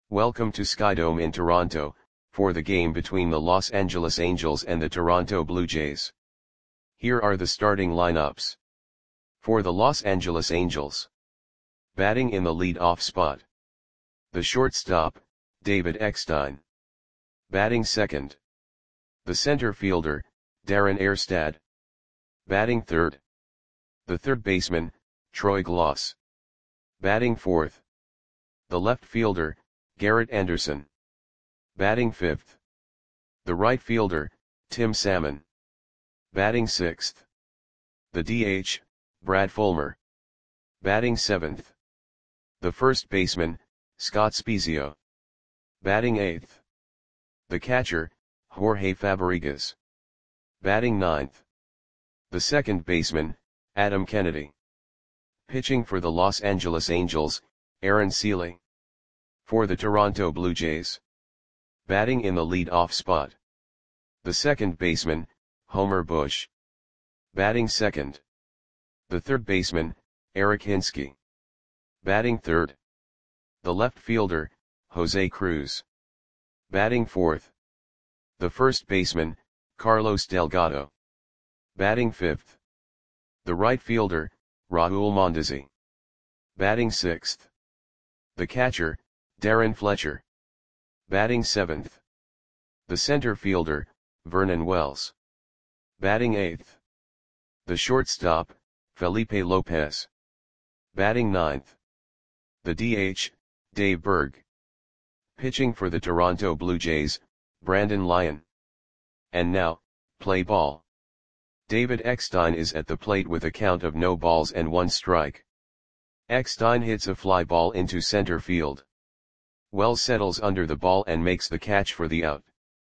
Welcome to Skydome in Toronto, for the game between the Los Angeles Angels and the Toronto Blue Jays. Here are the starting lineups. For the Los Angeles Angels. Batting in the lead-off spot. The shortstop, David Eckstein. Batting second. The center fielder, Darren Erstad. Batting third. The third baseman, Troy Glaus. Batting fourth. The left fielder, Garrett Anderson. Batting fifth. The right fielder, Tim Salmon. Batting sixth. The DH, Brad Fulmer. Batting seventh. The first baseman, Scott Spiezio. Batting eighth. The catcher, Jorge Fabregas. Batting ninth. The second baseman, Adam Kennedy. Pitching for the Los Angeles Angels, Aaron Sele. For the Toronto Blue Jays. Batting in the lead-off spot. The second baseman, Homer Bush. Batting second. The third baseman, Eric Hinske. Batting third. The left fielder, Jose Cruz. Batting fourth. The first baseman, Carlos Delgado. Batting fifth. The right fielder, Raul Mondesi. Batting sixth. The catcher, Darren Fletcher. Batting seventh. The center fielder, Vernon Wells. Batting eighth. The shortstop, Felipe Lopez. Batting ninth. The DH, Dave Berg. Pitching for the Toronto Blue Jays, Brandon Lyon. And now, play ball. David Eckstein is at the plate with a count of no balls and one strike. Eckstein hits a fly ball into center field. Wells settles under the ball and makes the catch for the out.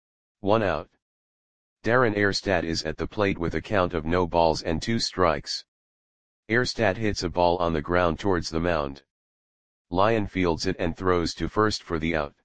1 out. Darren Erstad is at the plate with a count of no balls and 2 strikes. Erstad hits a ball on the ground towards the mound. Lyon fields it and throws to first for the out.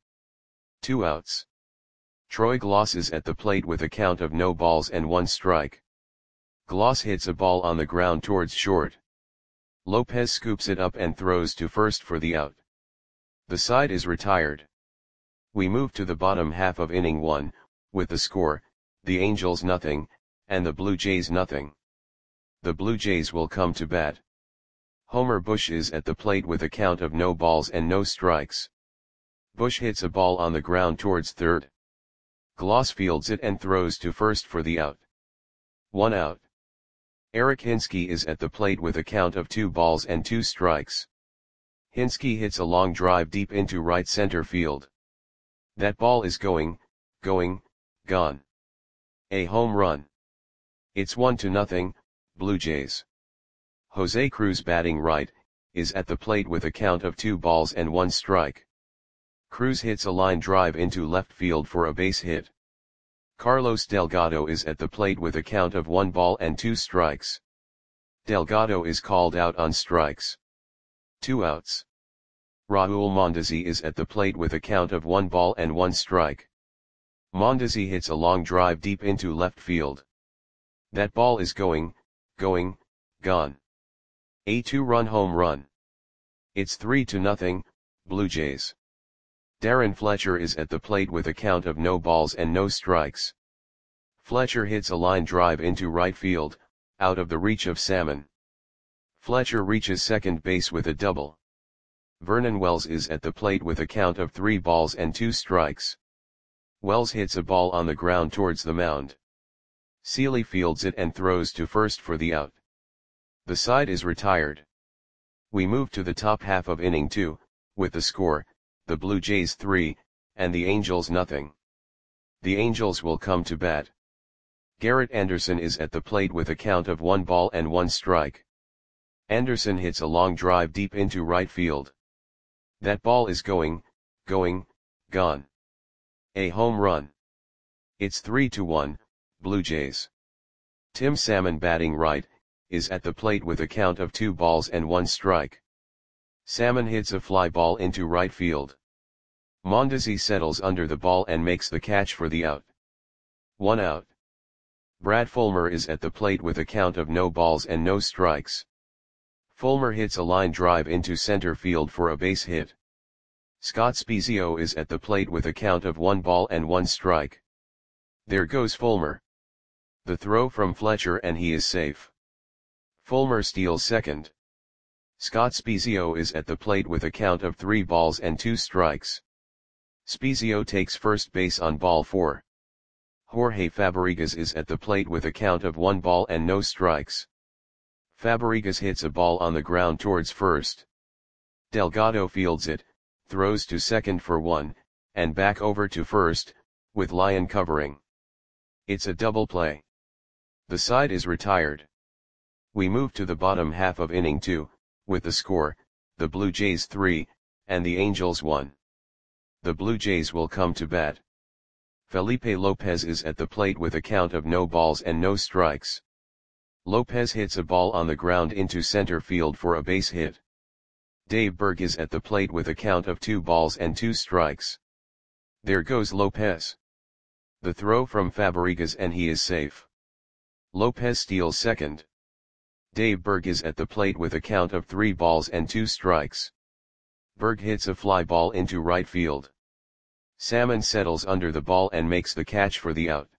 2 outs. Troy Glaus is at the plate with a count of no balls and 1 strike. Glaus hits a ball on the ground towards short. Lopez scoops it up and throws to first for the out. The side is retired. We move to the bottom half of inning 1, with the score, the Angels nothing, and the Blue Jays nothing. The Blue Jays will come to bat. Homer Bush is at the plate with a count of no balls and no strikes. Bush hits a ball on the ground towards third. Glaus fields it and throws to first for the out. 1 out. Eric Hinske is at the plate with a count of 2 balls and 2 strikes. Hinske hits a long drive deep into right center field. That ball is going, gone. A home run. It's 1-0, Blue Jays. Jose Cruz batting right, is at the plate with a count of 2 balls and 1 strike. Cruz hits a line drive into left field for a base hit. Carlos Delgado is at the plate with a count of 1 ball and 2 strikes. Delgado is called out on strikes. 2 outs. Raul Mondesi is at the plate with a count of 1 ball and 1 strike. Mondesi hits a long drive deep into left field. That ball is going, gone. A 2-run home run. It's 3-0, Blue Jays. Darren Fletcher is at the plate with a count of no balls and no strikes. Fletcher hits a line drive into right field, out of the reach of Salmon. Fletcher reaches second base with a double. Vernon Wells is at the plate with a count of 3 balls and 2 strikes. Wells hits a ball on the ground towards the mound. Sele fields it and throws to first for the out. The side is retired. We move to the top half of inning 2, with the score, the Blue Jays 3, and the Angels nothing. The Angels will come to bat. Garrett Anderson is at the plate with a count of 1 ball and 1 strike. Anderson hits a long drive deep into right field. That ball is going, gone. A home run. It's 3-1, Blue Jays. Tim Salmon batting right, is at the plate with a count of 2 balls and 1 strike. Salmon hits a fly ball into right field. Mondesi settles under the ball and makes the catch for the out. 1 out. Brad Fulmer is at the plate with a count of no balls and no strikes. Fulmer hits a line drive into center field for a base hit. Scott Spiezio is at the plate with a count of 1 ball and 1 strike. There goes Fulmer. The throw from Fletcher and he is safe. Fulmer steals second. Scott Spiezio is at the plate with a count of 3 balls and 2 strikes. Spiezio takes first base on ball 4. Jorge Fabregas is at the plate with a count of 1 ball and no strikes. Fabregas hits a ball on the ground towards first. Delgado fields it, throws to second for 1, and back over to first, with Lyon covering. It's a double play. The side is retired. We move to the bottom half of inning 2, with the score, the Blue Jays 3, and the Angels 1. The Blue Jays will come to bat. Felipe Lopez is at the plate with a count of no balls and no strikes. Lopez hits a ball on the ground into center field for a base hit. Dave Berg is at the plate with a count of 2 balls and 2 strikes. There goes Lopez. The throw from Fabregas and he is safe. Lopez steals second. Dave Berg is at the plate with a count of 3 balls and 2 strikes. Berg hits a fly ball into right field. Salmon settles under the ball and makes the catch for the out.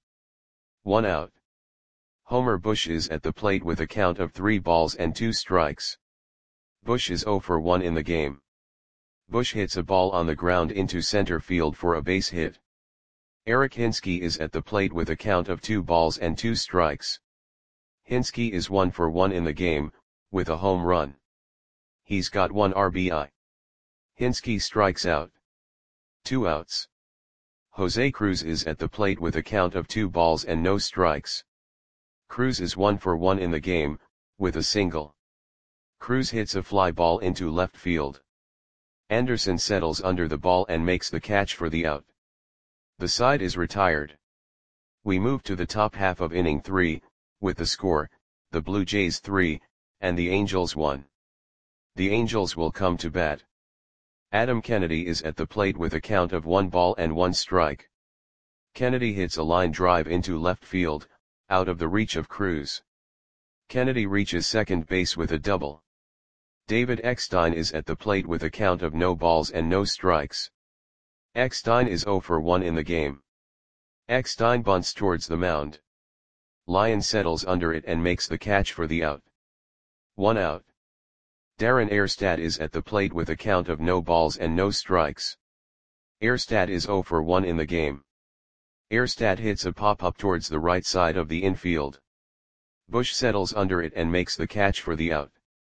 1 out. Homer Bush is at the plate with a count of 3 balls and 2 strikes. Bush is 0 for 1 in the game. Bush hits a ball on the ground into center field for a base hit. Eric Hinske is at the plate with a count of 2 balls and 2 strikes. Hinske is 1 for 1 in the game, with a home run. He's got 1 RBI. Hinske strikes out. 2 outs. Jose Cruz is at the plate with a count of 2 balls and no strikes. Cruz is 1 for 1 in the game, with a single. Cruz hits a fly ball into left field. Anderson settles under the ball and makes the catch for the out. The side is retired. We move to the top half of inning 3, with the score, the Blue Jays 3, and the Angels 1. The Angels will come to bat. Adam Kennedy is at the plate with a count of 1 ball and 1 strike. Kennedy hits a line drive into left field, out of the reach of Cruz. Kennedy reaches second base with a double. David Eckstein is at the plate with a count of no balls and no strikes. Eckstein is 0 for 1 in the game. Eckstein bunts towards the mound. Lyon settles under it and makes the catch for the out. 1 out. Darren Erstad is at the plate with a count of no balls and no strikes. Erstad is 0 for 1 in the game. Erstad hits a pop-up towards the right side of the infield. Bush settles under it and makes the catch for the out.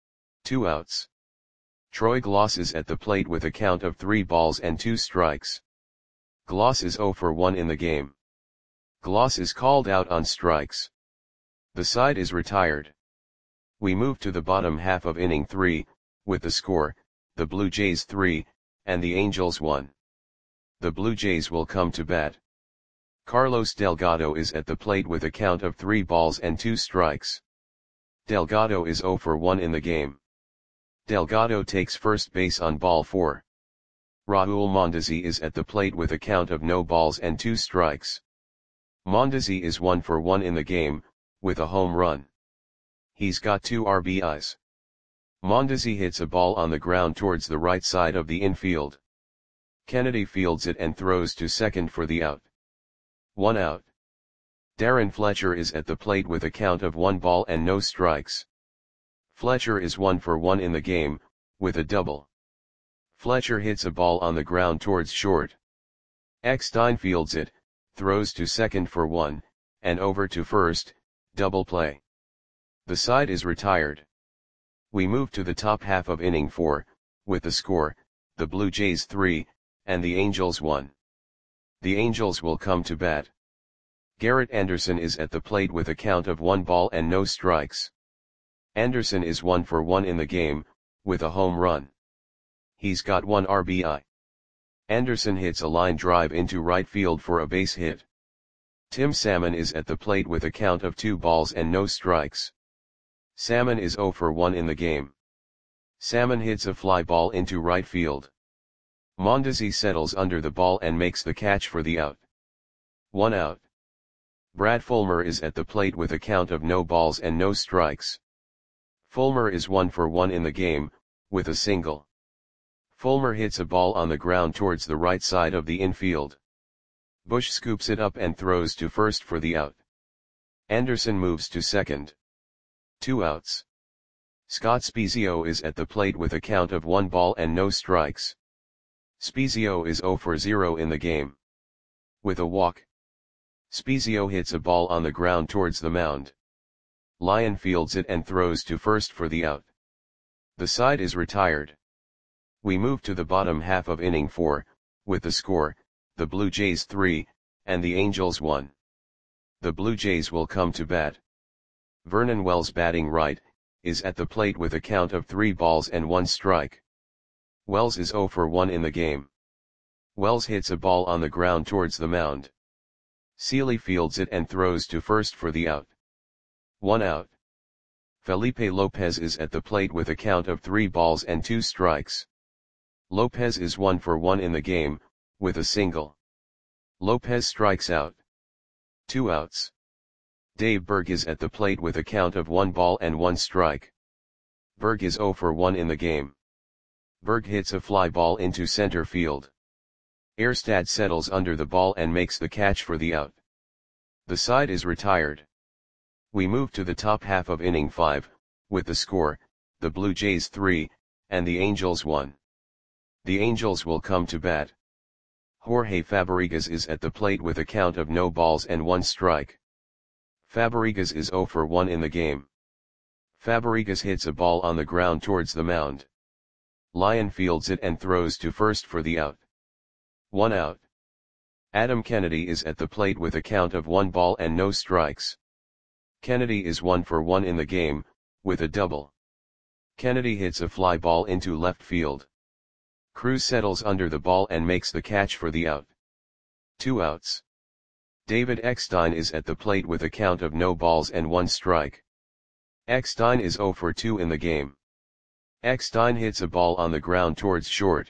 2 outs. Troy Gloss is at the plate with a count of 3 balls and 2 strikes. Gloss is 0 for 1 in the game. Gloss is called out on strikes. The side is retired. We move to the bottom half of inning 3, with the score, the Blue Jays 3, and the Angels 1. The Blue Jays will come to bat. Carlos Delgado is at the plate with a count of 3 balls and 2 strikes. Delgado is 0 for 1 in the game. Delgado takes first base on ball 4. Raul Mondesi is at the plate with a count of no balls and 2 strikes. Mondesi is 1 for 1 in the game, with a home run. He's got 2 RBIs. Mondesi hits a ball on the ground towards the right side of the infield. Kennedy fields it and throws to second for the out. 1 out. Darren Fletcher is at the plate with a count of 1 ball and no strikes. Fletcher is 1 for 1 in the game, with a double. Fletcher hits a ball on the ground towards short. Eckstein fields it, throws to second for 1, and over to first, double play. The side is retired. We move to the top half of inning 4, with the score, the Blue Jays 3, and the Angels 1. The Angels will come to bat. Garrett Anderson is at the plate with a count of 1 ball and no strikes. Anderson is 1 for 1 in the game, with a home run. He's got 1 RBI. Anderson hits a line drive into right field for a base hit. Tim Salmon is at the plate with a count of 2 balls and no strikes. Salmon is 0 for 1 in the game. Salmon hits a fly ball into right field. Mondesi settles under the ball and makes the catch for the out. 1 out. Brad Fulmer is at the plate with a count of no balls and no strikes. Fulmer is 1 for 1 in the game, with a single. Fulmer hits a ball on the ground towards the right side of the infield. Bush scoops it up and throws to first for the out. Anderson moves to second. 2 outs. Scott Spiezio is at the plate with a count of 1 ball and no strikes. Spiezio is 0 for 0 in the game. With a walk, Spiezio hits a ball on the ground towards the mound. Lyon fields it and throws to first for the out. The side is retired. We move to the bottom half of inning 4, with the score, the Blue Jays 3, and the Angels 1. The Blue Jays will come to bat. Vernon Wells, batting right, is at the plate with a count of 3 balls and 1 strike. Wells is 0 for 1 in the game. Wells hits a ball on the ground towards the mound. Seeley fields it and throws to first for the out. 1 out. Felipe Lopez is at the plate with a count of 3 balls and 2 strikes. Lopez is 1 for 1 in the game, with a single. Lopez strikes out. 2 outs. Dave Berg is at the plate with a count of 1 ball and 1 strike. Berg is 0 for 1 in the game. Berg hits a fly ball into center field. Erstad settles under the ball and makes the catch for the out. The side is retired. We move to the top half of inning 5, with the score, the Blue Jays 3, and the Angels 1. The Angels will come to bat. Jorge Fabregas is at the plate with a count of no balls and 1 strike. Fabregas is 0 for 1 in the game. Fabregas hits a ball on the ground towards the mound. Lyon fields it and throws to first for the out. 1 out. Adam Kennedy is at the plate with a count of 1 ball and no strikes. Kennedy is 1 for 1 in the game, with a double. Kennedy hits a fly ball into left field. Cruz settles under the ball and makes the catch for the out. 2 outs. David Eckstein is at the plate with a count of no balls and 1 strike. Eckstein is 0 for 2 in the game. Eckstein hits a ball on the ground towards short.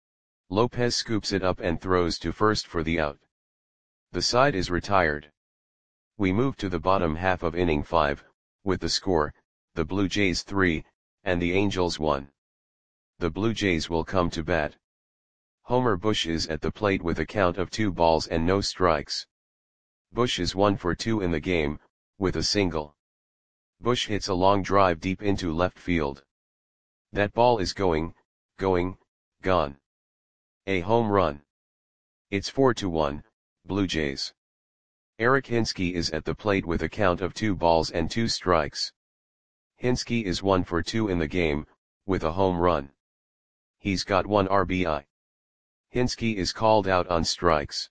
Lopez scoops it up and throws to first for the out. The side is retired. We move to the bottom half of inning 5, with the score, the Blue Jays 3, and the Angels 1. The Blue Jays will come to bat. Homer Bush is at the plate with a count of 2 balls and no strikes. Bush is 1 for 2 in the game, with a single. Bush hits a long drive deep into left field. That ball is gone. A home run. It's 4-1, Blue Jays. Eric Hinske is at the plate with a count of 2 balls and 2 strikes. Hinske is 1 for 2 in the game, with a home run. He's got 1 RBI. Hinske is called out on strikes.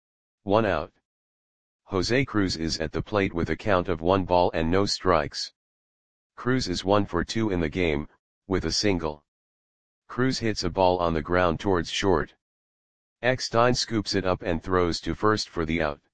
1 out. Jose Cruz is at the plate with a count of 1 ball and no strikes. Cruz is 1 for 2 in the game, with a single. Cruz hits a ball on the ground towards short. Eckstein scoops it up and throws to first for the out.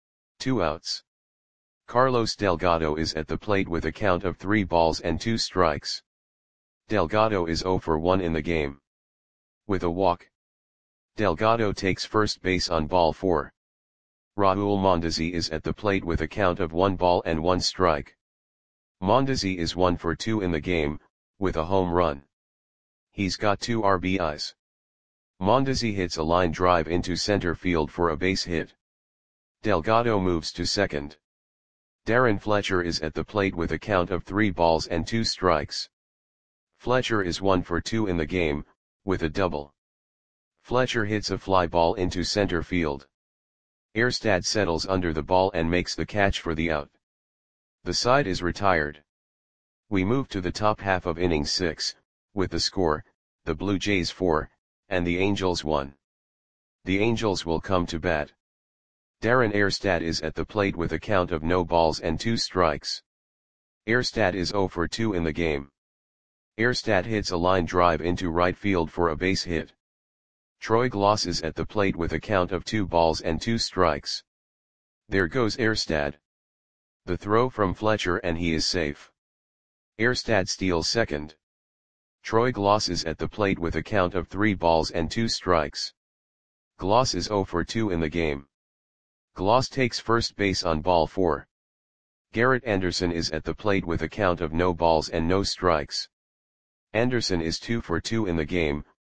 2 outs. Carlos Delgado is at the plate with a count of 3 balls and 2 strikes. Delgado is 0 for 1 in the game. With a walk, Delgado takes first base on ball 4. Raul Mondesi is at the plate with a count of 1 ball and 1 strike. Mondesi is 1 for 2 in the game, with a home run. He's got 2 RBIs. Mondesi hits a line drive into center field for a base hit. Delgado moves to second. Darren Fletcher is at the plate with a count of 3 balls and 2 strikes. Fletcher is 1 for 2 in the game, with a double. Fletcher hits a fly ball into center field. Erstad settles under the ball and makes the catch for the out. The side is retired. We move to the top half of inning 6, with the score, the Blue Jays 4, and the Angels 1. The Angels will come to bat. Darren Erstad is at the plate with a count of no balls and 2 strikes. Erstad is 0 for 2 in the game. Erstad hits a line drive into right field for a base hit. Troy Glaus is at the plate with a count of 2 balls and 2 strikes. There goes Erstad. The throw from Fletcher and he is safe. Erstad steals second. Troy Glaus is at the plate with a count of 3 balls and 2 strikes. Glaus is 0 for 2 in the game. Glaus takes first base on ball 4. Garrett Anderson is at the plate with a count of no balls and no strikes. Anderson is 2 for 2 in the game,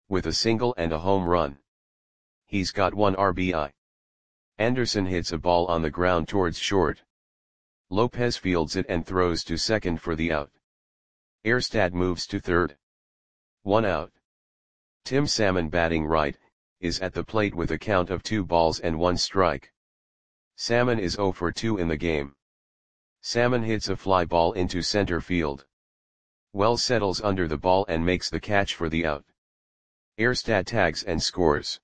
with a single and a home run. He's got 1 RBI. Anderson hits a ball on the ground towards short. Lopez fields it and throws to second for the out. Erstad moves to third. 1 out. Tim Salmon, batting right, is at the plate with a count of 2 balls and 1 strike. Salmon is 0 for 2 in the game. Salmon hits a fly ball into center field. Wells settles under the ball and makes the catch for the out. Erstad tags and scores.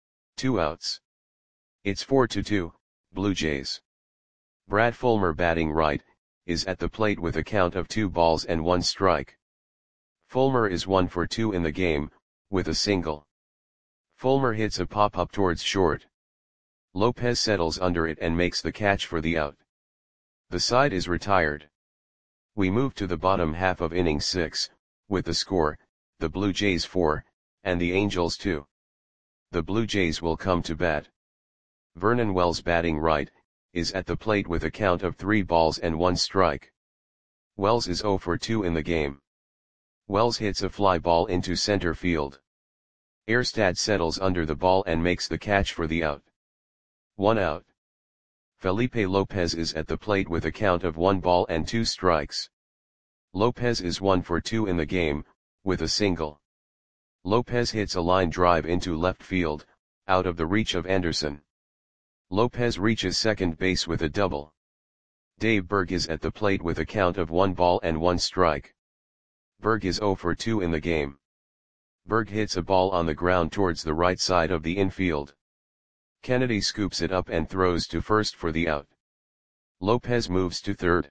2 outs. It's 4-2, Blue Jays. Brad Fulmer, batting right, is at the plate with a count of 2 balls and 1 strike. Fulmer is 1 for 2 in the game, with a single. Fulmer hits a pop-up towards short. Lopez settles under it and makes the catch for the out. The side is retired. We move to the bottom half of inning 6, with the score, the Blue Jays 4, and the Angels 2. The Blue Jays will come to bat. Vernon Wells, batting right, is at the plate with a count of 3 balls and 1 strike. Wells is 0 for 2 in the game. Wells hits a fly ball into center field. Erstad settles under the ball and makes the catch for the out. 1 out. Felipe Lopez is at the plate with a count of 1 ball and 2 strikes. Lopez is 1 for 2 in the game, with a single. Lopez hits a line drive into left field, out of the reach of Anderson. Lopez reaches second base with a double. Dave Berg is at the plate with a count of 1 ball and 1 strike. Berg is 0 for 2 in the game. Berg hits a ball on the ground towards the right side of the infield. Kennedy scoops it up and throws to first for the out. Lopez moves to third.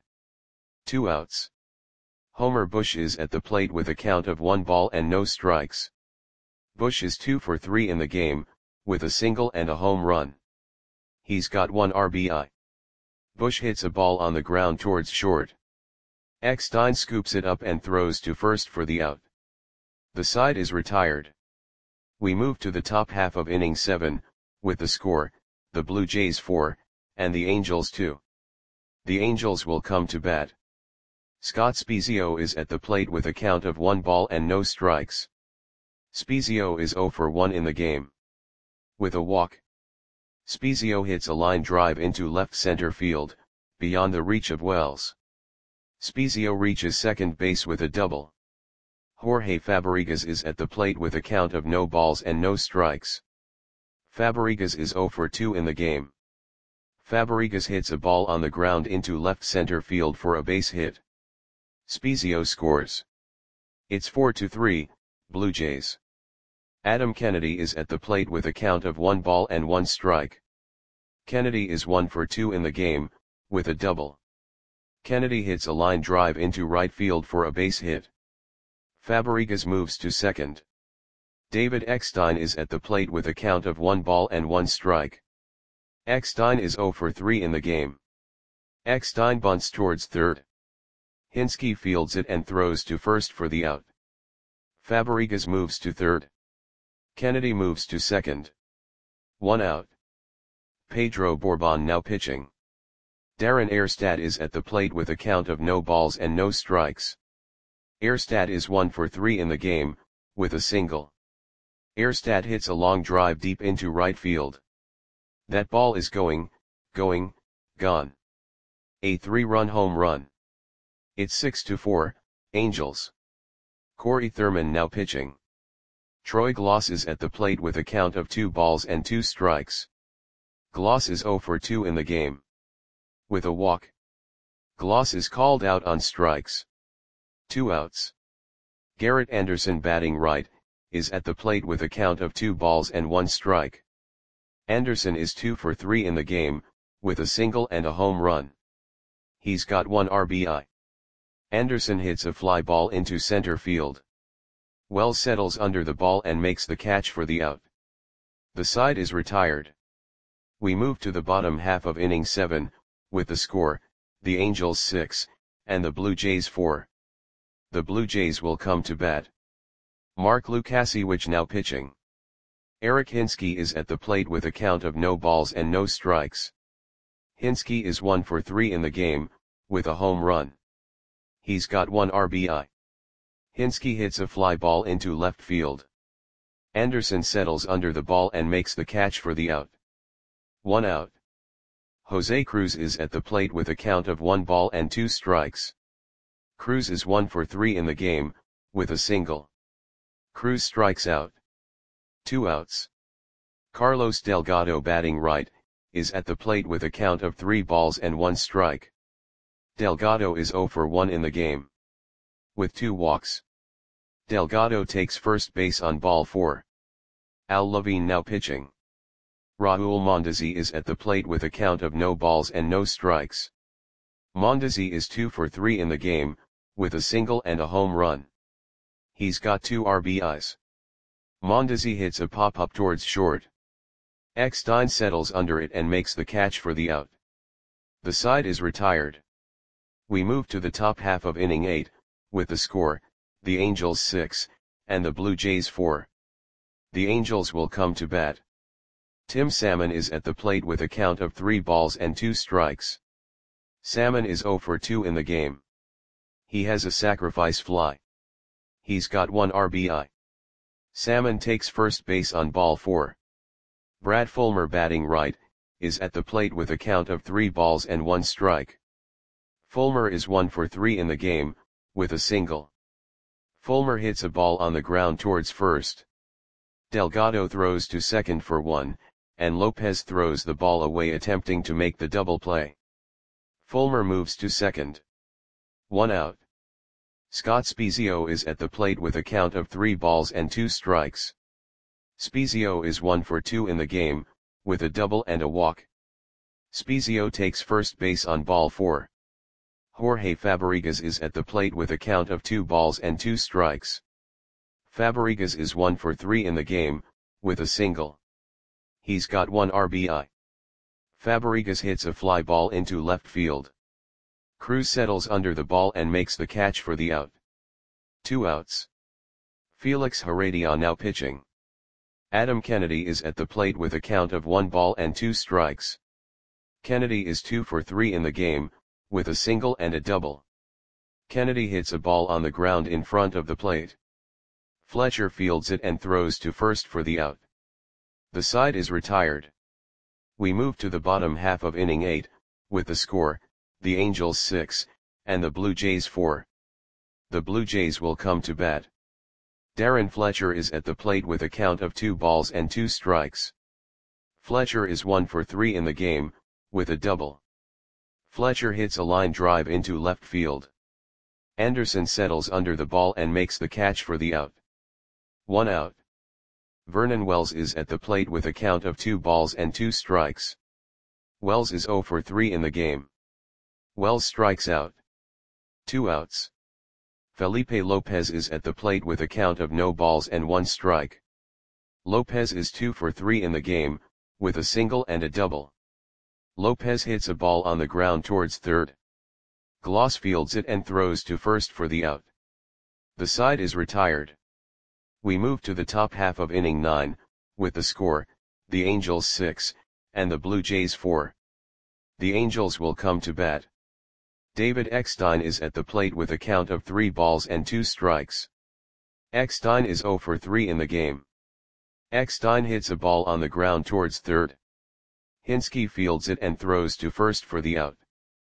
2 outs. Homer Bush is at the plate with a count of 1 ball and no strikes. Bush is 2 for 3 in the game, with a single and a home run. He's got 1 RBI. Bush hits a ball on the ground towards short. Eckstein scoops it up and throws to first for the out. The side is retired. We move to the top half of inning 7, with the score, the Blue Jays 4, and the Angels 2. The Angels will come to bat. Scott Spiezio is at the plate with a count of 1 ball and no strikes. Spiezio is 0 for 1 in the game. With a walk. Spiezio hits a line drive into left center field, beyond the reach of Wells. Spiezio reaches second base with a double. Jorge Fabregas is at the plate with a count of no balls and no strikes. Fabregas is 0 for 2 in the game. Fabregas hits a ball on the ground into left center field for a base hit. Spiezio scores. It's 4-3, Blue Jays. Adam Kennedy is at the plate with a count of 1 ball and 1 strike. Kennedy is 1 for 2 in the game, with a double. Kennedy hits a line drive into right field for a base hit. Fabregas moves to second. David Eckstein is at the plate with a count of 1 ball and 1 strike. Eckstein is 0 for 3 in the game. Eckstein bunts towards third. Hinske fields it and throws to first for the out. Fabregas moves to third. Kennedy moves to second. 1 out. Pedro Bourbon now pitching. Darren Erstad is at the plate with a count of no balls and no strikes. Erstad is 1 for 3 in the game, with a single. Erstad hits a long drive deep into right field. That ball is gone. A 3-run home run. It's 6-4, Angels. Corey Thurman now pitching. Troy Gloss is at the plate with a count of 2 balls and 2 strikes. Gloss is 0 for 2 in the game. With a walk. Gloss is called out on strikes. 2 outs. Garrett Anderson, batting right, is at the plate with a count of 2 balls and 1 strike. Anderson is 2 for 3 in the game, with a single and a home run. He's got 1 RBI. Anderson hits a fly ball into center field. Wells settles under the ball and makes the catch for the out. The side is retired. We move to the bottom half of inning 7, with the score, the Angels 6, and the Blue Jays 4. The Blue Jays will come to bat. Mark Lukasiewicz now pitching. Eric Hinske is at the plate with a count of no balls and no strikes. Hinske is 1 for 3 in the game, with a home run. He's got 1 RBI. Hinske hits a fly ball into left field. Anderson settles under the ball and makes the catch for the out. 1 out. Jose Cruz is at the plate with a count of 1 ball and 2 strikes. Cruz is 1 for 3 in the game, with a single. Cruz strikes out. 2 outs. Carlos Delgado, batting right, is at the plate with a count of 3 balls and 1 strike. Delgado is 0 for 1 in the game. With 2 walks. Delgado takes first base on ball 4. Al Levine now pitching. Raul Mondesi is at the plate with a count of no balls and no strikes. Mondesi is 2 for 3 in the game, with a single and a home run. He's got 2 RBIs. Mondesi hits a pop-up towards short. Eckstein settles under it and makes the catch for the out. The side is retired. We move to the top half of inning 8, with the score, the Angels 6, and the Blue Jays 4. The Angels will come to bat. Tim Salmon is at the plate with a count of 3 balls and 2 strikes. Salmon is 0 for 2 in the game. He has a sacrifice fly. He's got 1 RBI. Salmon takes first base on ball 4. Brad Fulmer, batting right, is at the plate with a count of 3 balls and 1 strike. Fulmer is 1 for 3 in the game, with a single. Fulmer hits a ball on the ground towards first. Delgado throws to second for 1, and Lopez throws the ball away attempting to make the double play. Fulmer moves to second. 1 out. Scott Spiezio is at the plate with a count of 3 balls and 2 strikes. Spiezio is 1 for 2 in the game, with a double and a walk. Spiezio takes first base on ball 4. Jorge Fabregas is at the plate with a count of 2 balls and 2 strikes. Fabregas is 1 for 3 in the game, with a single. He's got 1 RBI. Fabregas hits a fly ball into left field. Cruz settles under the ball and makes the catch for the out. 2 outs. Felix Heredia now pitching. Adam Kennedy is at the plate with a count of 1 ball and 2 strikes. Kennedy is 2 for 3 in the game, with a single and a double. Kennedy hits a ball on the ground in front of the plate. Fletcher fields it and throws to first for the out. The side is retired. We move to the bottom half of inning 8, with the score, the Angels 6, and the Blue Jays 4. The Blue Jays will come to bat. Darren Fletcher is at the plate with a count of 2 balls and 2 strikes. Fletcher is 1 for 3 in the game, with a double. Fletcher hits a line drive into left field. Anderson settles under the ball and makes the catch for the out. 1 out. Vernon Wells is at the plate with a count of 2 balls and 2 strikes. Wells is 0 for 3 in the game. Wells strikes out. 2 outs. Felipe Lopez is at the plate with a count of no balls and 1 strike. Lopez is 2 for 3 in the game, with a single and a double. Lopez hits a ball on the ground towards third. Gloss fields it and throws to first for the out. The side is retired. We move to the top half of inning 9, with the score, the Angels 6, and the Blue Jays 4. The Angels will come to bat. David Eckstein is at the plate with a count of 3 balls and 2 strikes. Eckstein is 0 for 3 in the game. Eckstein hits a ball on the ground towards third. Hinske fields it and throws to first for the out.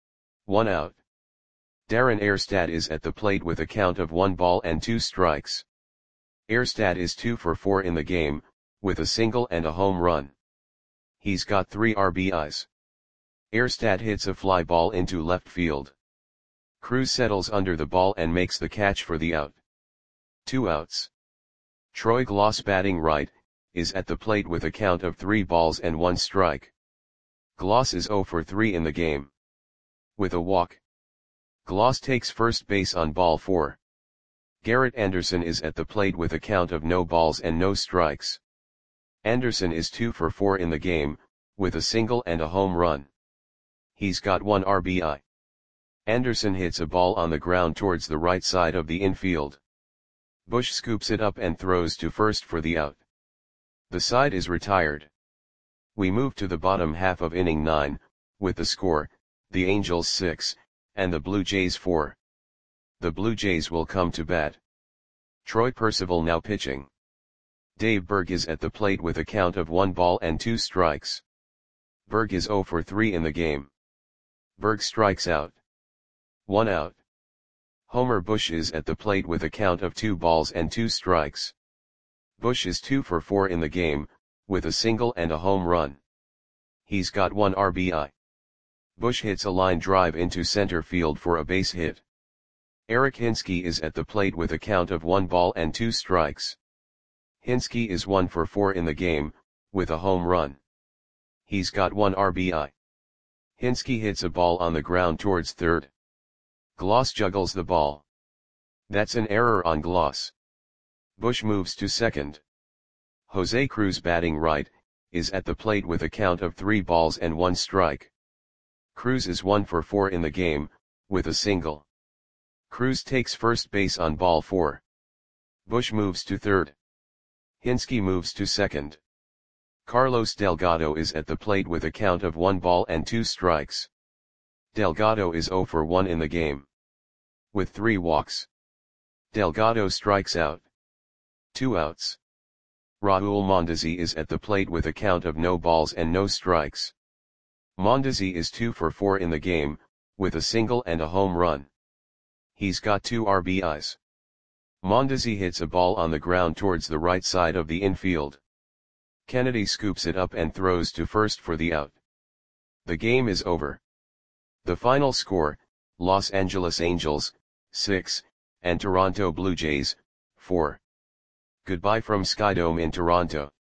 1 out. Darren Erstad is at the plate with a count of 1 ball and 2 strikes. Erstad is 2 for 4 in the game, with a single and a home run. He's got 3 RBIs. Erstad hits a fly ball into left field. Cruz settles under the ball and makes the catch for the out. 2 outs. Troy Gloss, batting right, is at the plate with a count of 3 balls and 1 strike. Gloss is 0 for 3 in the game. With a walk. Gloss takes first base on ball 4. Garrett Anderson is at the plate with a count of no balls and no strikes. Anderson is 2 for 4 in the game, with a single and a home run. He's got 1 RBI. Anderson hits a ball on the ground towards the right side of the infield. Bush scoops it up and throws to first for the out. The side is retired. We move to the bottom half of inning 9, with the score, the Angels 6, and the Blue Jays 4. The Blue Jays will come to bat. Troy Percival now pitching. Dave Berg is at the plate with a count of 1 ball and 2 strikes. Berg is 0 for 3 in the game. Berg strikes out. 1 out. Homer Bush is at the plate with a count of 2 balls and 2 strikes. Bush is 2 for 4 in the game, with a single and a home run. He's got 1 RBI. Bush hits a line drive into center field for a base hit. Eric Hinske is at the plate with a count of 1 ball and 2 strikes. Hinske is 1 for 4 in the game, with a home run. He's got 1 RBI. Hinske hits a ball on the ground towards third. Gloss juggles the ball. That's an error on Gloss. Bush moves to second. Jose Cruz, batting right, is at the plate with a count of 3 balls and 1 strike. Cruz is 1 for 4 in the game, with a single. Cruz takes first base on ball 4. Bush moves to third. Hinske moves to second. Carlos Delgado is at the plate with a count of 1 ball and 2 strikes. Delgado is 0 for 1 in the game. With 3 walks. Delgado strikes out. 2 outs. Raul Mondesi is at the plate with a count of no balls and no strikes. Mondesi is 2 for 4 in the game, with a single and a home run. He's got 2 RBIs. Mondesi hits a ball on the ground towards the right side of the infield. Kennedy scoops it up and throws to first for the out. The game is over. The final score, Los Angeles Angels, 6, and Toronto Blue Jays, 4. Goodbye from Skydome in Toronto.